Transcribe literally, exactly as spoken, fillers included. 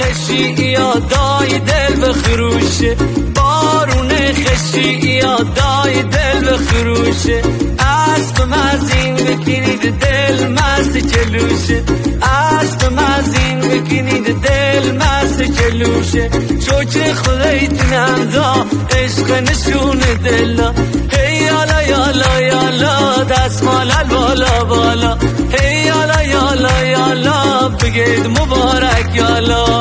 خشی یادای دل بخروشه، بارون خشی یادای دل بخروشه. اسب مزین بکنید دل مست جلوشه، اسب مزین بکنید دل مست جلوشه. چوچه خدایتونم دا عشق نشون دلا، هی یالا یالا یالا دستمال بالا بالا، هی یالا یالا یالا بگید مبارک یالا.